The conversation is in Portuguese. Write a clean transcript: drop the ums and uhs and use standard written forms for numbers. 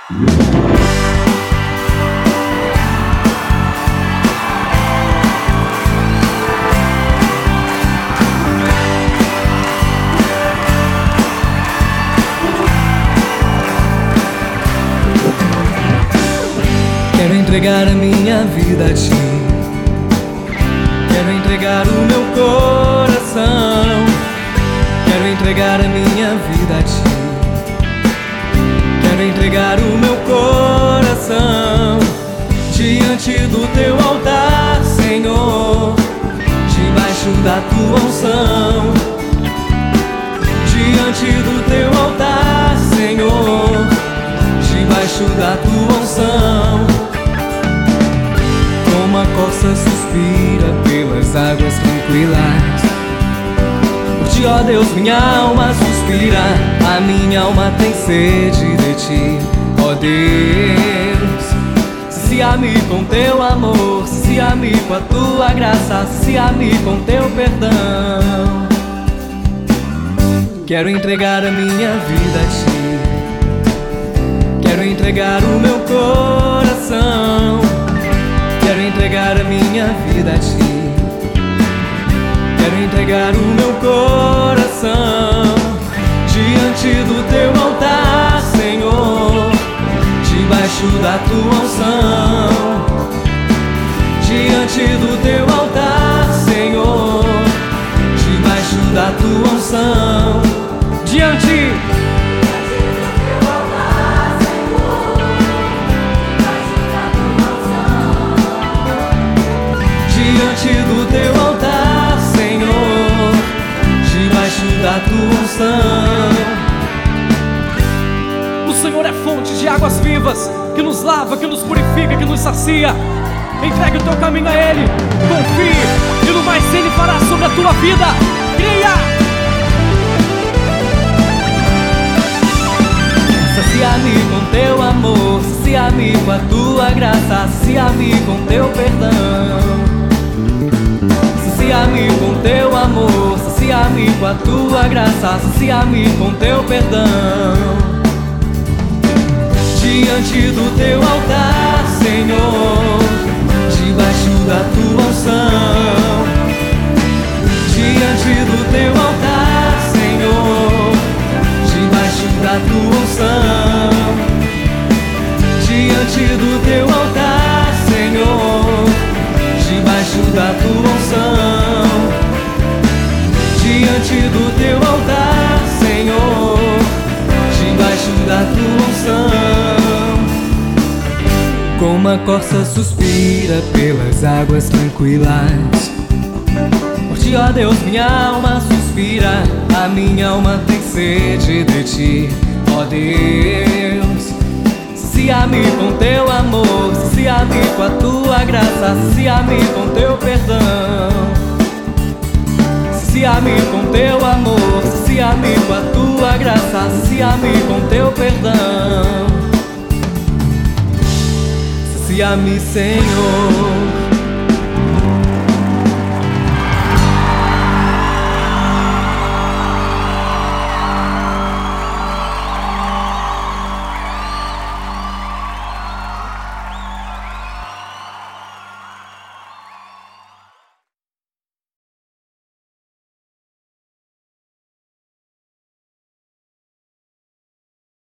Quero entregar a minha vida a ti. Quero entregar o meu coração. Quero entregar a minha vida a ti. Quero entregar o meu coração diante do teu altar, Senhor, debaixo da tua unção. Diante do teu altar, Senhor, debaixo da tua unção. Como a corça suspira pelas águas tranquilas, por ti, ó Deus, minha alma suspira. A minha alma tem sede de ti, ó Deus. Sacia-me com teu amor, sacia-me com a tua graça, sacia-me com teu perdão. Quero entregar a minha vida a ti. Quero entregar o meu coração. Quero entregar a minha vida a ti. Quero entregar o meu coração diante do teu altar, Senhor, debaixo da tua unção. Diante do teu altar, Senhor, debaixo da tua unção. Diante do teu altar, Senhor, debaixo da tua unção. O Senhor é fonte de águas vivas, que nos lava, que nos purifica, que nos sacia. Entregue o teu caminho a Ele, confie, e no mais Ele fará sobre a tua vida. Creia! Sacia-me com teu amor, sacia-me com a tua graça, sacia-me com teu perdão. Sacia-me com teu amor, sacia-me com a tua graça, sacia-me com teu perdão. Diante do teu altar, Senhor, debaixo da tua unção. Diante do teu altar, Senhor, debaixo da tua unção. Diante do teu altar, Senhor, debaixo da tua unção. Diante do teu altar, Senhor, debaixo da tua unção. Como a corça suspira pelas águas tranquilas, por ti, ó Deus, minha alma suspira. A minha alma tem sede de ti, ó Deus. Sacia-me com teu amor, sacia-me com a tua graça, sacia-me com teu perdão. Sacia-me com teu amor, sacia-me com a tua graça, sacia-me com teu perdão. Sacia-me, Senhor.